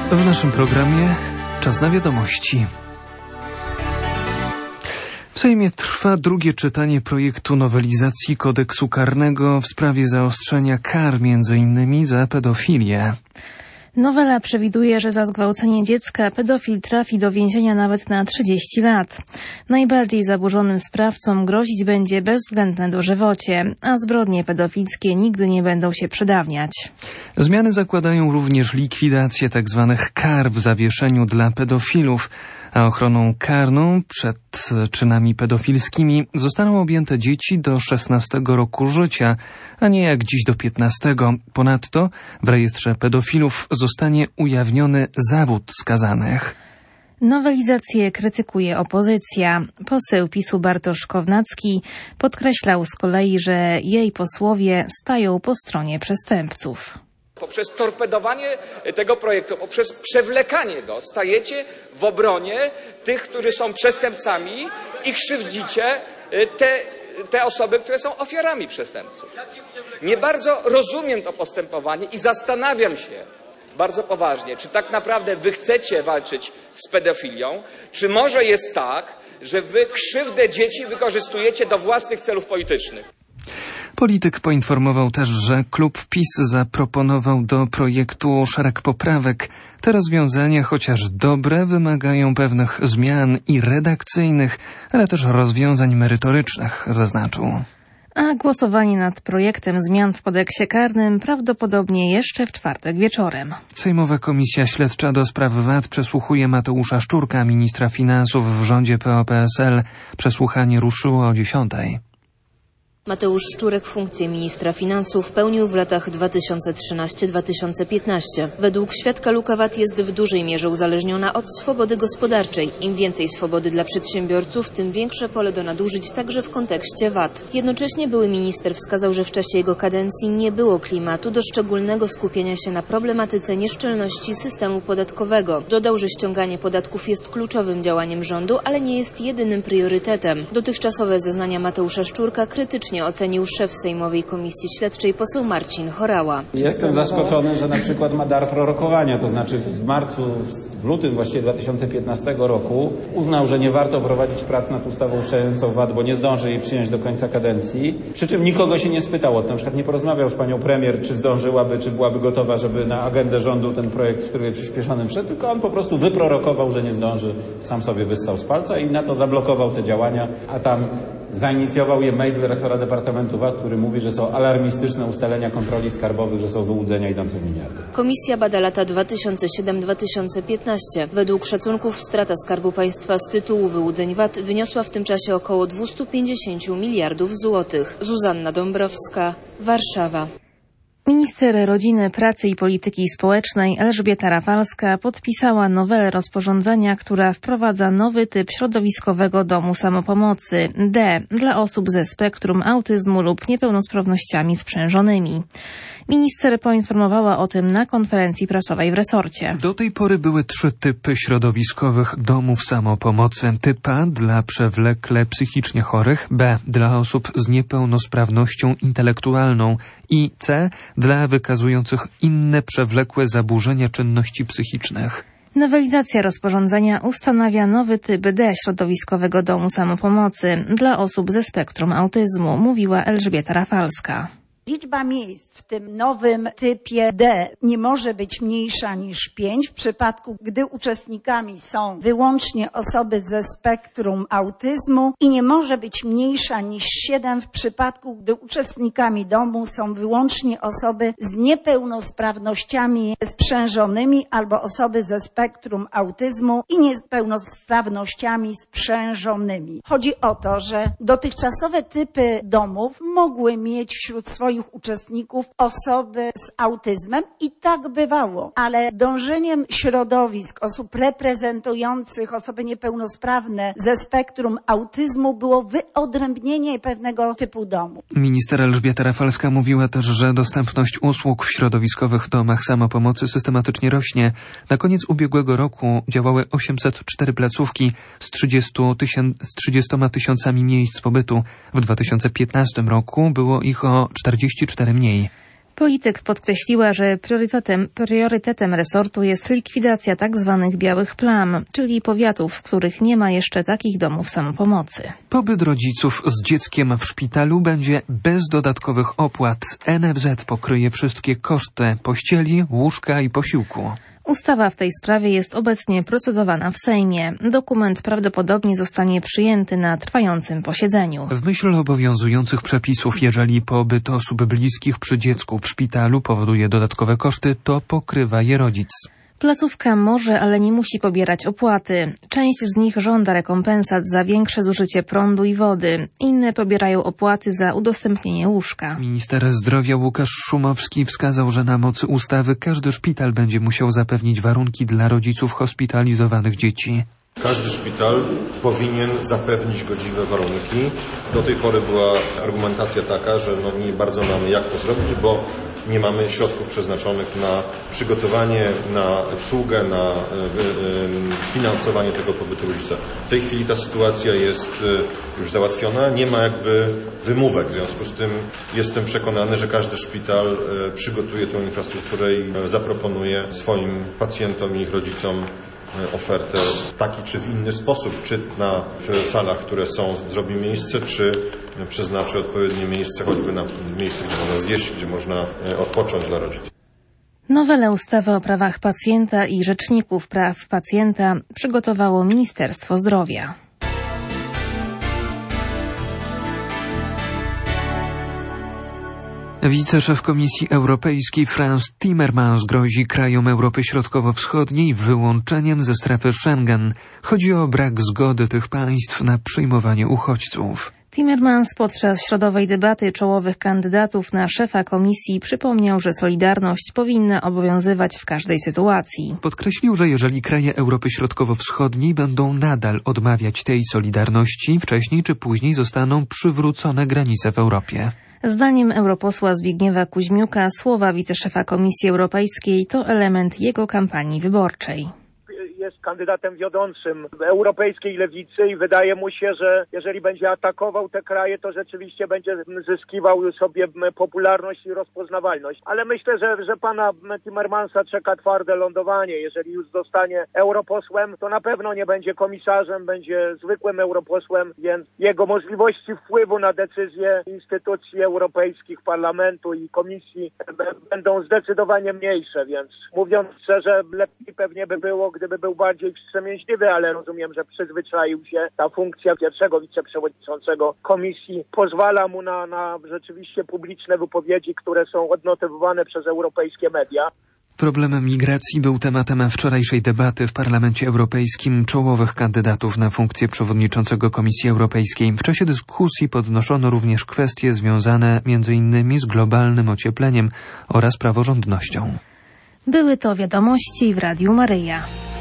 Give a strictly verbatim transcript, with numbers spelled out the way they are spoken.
W naszym programie czas na wiadomości. W Sejmie trwa drugie czytanie projektu nowelizacji kodeksu karnego w sprawie zaostrzenia kar między innymi za pedofilię. Nowela przewiduje, że za zgwałcenie dziecka pedofil trafi do więzienia nawet na trzydzieści lat. Najbardziej zaburzonym sprawcom grozić będzie bezwzględne dożywocie, a zbrodnie pedofilskie nigdy nie będą się przedawniać. Zmiany zakładają również likwidację tzw. kar w zawieszeniu dla pedofilów, a ochroną karną przed czynami pedofilskimi zostaną objęte dzieci do szesnastego roku życia, a nie jak dziś do piętnastego. Ponadto w rejestrze pedofilów zostanie ujawniony zawód skazanych. Nowelizację krytykuje opozycja. Poseł PiSu Bartosz Kownacki podkreślał z kolei, że jej posłowie stają po stronie przestępców. Poprzez torpedowanie tego projektu, poprzez przewlekanie go stajecie w obronie tych, którzy są przestępcami i krzywdzicie te, te osoby, które są ofiarami przestępców. Nie bardzo rozumiem to postępowanie i zastanawiam się bardzo poważnie, czy tak naprawdę wy chcecie walczyć z pedofilią, czy może jest tak, że wy krzywdę dzieci wykorzystujecie do własnych celów politycznych. Polityk poinformował też, że klub PiS zaproponował do projektu szereg poprawek. Te rozwiązania, chociaż dobre, wymagają pewnych zmian i redakcyjnych, ale też rozwiązań merytorycznych, zaznaczył. A głosowanie nad projektem zmian w kodeksie karnym prawdopodobnie jeszcze w czwartek wieczorem. Sejmowa Komisja Śledcza do spraw V A T przesłuchuje Mateusza Szczurka, ministra finansów w rządzie P O P S L. Przesłuchanie ruszyło o dziesiątej. Mateusz Szczurek funkcję ministra finansów pełnił w latach dwa tysiące trzynastym do dwa tysiące piętnastego. Według świadka luka V A T jest w dużej mierze uzależniona od swobody gospodarczej. Im więcej swobody dla przedsiębiorców, tym większe pole do nadużyć także w kontekście V A T. Jednocześnie były minister wskazał, że w czasie jego kadencji nie było klimatu do szczególnego skupienia się na problematyce nieszczelności systemu podatkowego. Dodał, że ściąganie podatków jest kluczowym działaniem rządu, ale nie jest jedynym priorytetem. Dotychczasowe zeznania Mateusza Szczurka krytycznie ocenił szef Sejmowej Komisji Śledczej poseł Marcin Horała. Jestem zaskoczony, że na przykład ma dar prorokowania, to znaczy w marcu, w lutym właściwie dwa tysiące piętnastego roku uznał, że nie warto prowadzić prac nad ustawą uszczelniającą V A T, bo nie zdąży jej przyjąć do końca kadencji. Przy czym nikogo się nie spytał o to, na przykład nie porozmawiał z panią premier, czy zdążyłaby, czy byłaby gotowa, żeby na agendę rządu ten projekt w trybie przyspieszonym wszedł, tylko on po prostu wyprorokował, że nie zdąży, sam sobie wyssał z palca i na to zablokował te działania, a tam zainicjował je mail dyrektora Departamentu V A T, który mówi, że są alarmistyczne ustalenia kontroli skarbowych, że są wyłudzenia idące w miliardy. Komisja bada lata dwa tysiące siódmy do dwa tysiące piętnastego. Według szacunków strata Skarbu Państwa z tytułu wyłudzeń V A T wyniosła w tym czasie około dwieście pięćdziesiąt miliardów złotych. Zuzanna Dąbrowska, Warszawa. Minister Rodziny, Pracy i Polityki Społecznej Elżbieta Rafalska podpisała nowelę rozporządzenia, która wprowadza nowy typ środowiskowego domu samopomocy D dla osób ze spektrum autyzmu lub niepełnosprawnościami sprzężonymi. Minister poinformowała o tym na konferencji prasowej w resorcie. Do tej pory były trzy typy środowiskowych domów samopomocy. Typ A dla przewlekle psychicznie chorych, B dla osób z niepełnosprawnością intelektualną i C dla wykazujących inne przewlekłe zaburzenia czynności psychicznych. Nowelizacja rozporządzenia ustanawia nowy typ D środowiskowego domu samopomocy dla osób ze spektrum autyzmu, mówiła Elżbieta Rafalska. Liczba miejsc w tym nowym typie D nie może być mniejsza niż pięć w przypadku, gdy uczestnikami są wyłącznie osoby ze spektrum autyzmu i nie może być mniejsza niż siedem w przypadku, gdy uczestnikami domu są wyłącznie osoby z niepełnosprawnościami sprzężonymi albo osoby ze spektrum autyzmu i niepełnosprawnościami sprzężonymi. Chodzi o to, że dotychczasowe typy domów mogły mieć wśród swoich uczestników osoby z autyzmem i tak bywało, ale dążeniem środowisk osób reprezentujących osoby niepełnosprawne ze spektrum autyzmu było wyodrębnienie pewnego typu domu. Minister Elżbieta Rafalska mówiła też, że dostępność usług w środowiskowych domach samopomocy systematycznie rośnie. Na koniec ubiegłego roku działały osiemset cztery placówki z trzydziestoma tysiącami miejsc pobytu. W dwa tysiące piętnastym roku było ich o czterdzieści cztery mniej. Polityk podkreśliła, że priorytetem, priorytetem resortu jest likwidacja tak zwanych białych plam, czyli powiatów, w których nie ma jeszcze takich domów samopomocy. Pobyt rodziców z dzieckiem w szpitalu będzie bez dodatkowych opłat. N F Z pokryje wszystkie koszty pościeli, łóżka i posiłku. Ustawa w tej sprawie jest obecnie procedowana w Sejmie. Dokument prawdopodobnie zostanie przyjęty na trwającym posiedzeniu. W myśl obowiązujących przepisów, jeżeli pobyt osób bliskich przy dziecku w szpitalu powoduje dodatkowe koszty, to pokrywa je rodzic. Placówka może, ale nie musi pobierać opłaty. Część z nich żąda rekompensat za większe zużycie prądu i wody. Inne pobierają opłaty za udostępnienie łóżka. Minister zdrowia Łukasz Szumowski wskazał, że na mocy ustawy każdy szpital będzie musiał zapewnić warunki dla rodziców hospitalizowanych dzieci. Każdy szpital powinien zapewnić godziwe warunki. Do tej pory była argumentacja taka, że no nie bardzo mamy jak to zrobić, bo nie mamy środków przeznaczonych na przygotowanie, na obsługę, na finansowanie tego pobytu rodzica. W tej chwili ta sytuacja jest już załatwiona, nie ma jakby wymówek. W związku z tym jestem przekonany, że każdy szpital przygotuje tę infrastrukturę i zaproponuje swoim pacjentom i ich rodzicom ofertę w taki czy w inny sposób, czy na w salach, które są, zrobi miejsce, czy przeznaczy odpowiednie miejsce, choćby na miejsce, gdzie można zjeść, gdzie można odpocząć dla rodziców. Nowelę ustawy o prawach pacjenta i rzeczników praw pacjenta przygotowało Ministerstwo Zdrowia. Wiceszef Komisji Europejskiej Frans Timmermans grozi krajom Europy Środkowo-Wschodniej wyłączeniem ze strefy Schengen. Chodzi o brak zgody tych państw na przyjmowanie uchodźców. Timmermans podczas środowej debaty czołowych kandydatów na szefa komisji przypomniał, że solidarność powinna obowiązywać w każdej sytuacji. Podkreślił, że jeżeli kraje Europy Środkowo-Wschodniej będą nadal odmawiać tej solidarności, wcześniej czy później zostaną przywrócone granice w Europie. Zdaniem europosła Zbigniewa Kuźmiuka słowa wiceszefa Komisji Europejskiej to element jego kampanii wyborczej. Jest kandydatem wiodącym europejskiej lewicy i wydaje mu się, że jeżeli będzie atakował te kraje, to rzeczywiście będzie zyskiwał sobie popularność i rozpoznawalność. Ale myślę, że, że pana Timmermansa czeka twarde lądowanie. Jeżeli już zostanie europosłem, to na pewno nie będzie komisarzem, będzie zwykłym europosłem, więc jego możliwości wpływu na decyzje instytucji europejskich, parlamentu i komisji będą zdecydowanie mniejsze, więc mówiąc szczerze, lepiej pewnie by było, gdyby był bardziej wstrzemięźliwy, ale rozumiem, że przyzwyczaił się. Ta funkcja pierwszego wiceprzewodniczącego komisji pozwala mu na, na rzeczywiście publiczne wypowiedzi, które są odnotowywane przez europejskie media. Problem migracji był tematem wczorajszej debaty w Parlamencie Europejskim czołowych kandydatów na funkcję przewodniczącego Komisji Europejskiej. W czasie dyskusji podnoszono również kwestie związane między innymi z globalnym ociepleniem oraz praworządnością. Były to wiadomości w Radiu Maryja.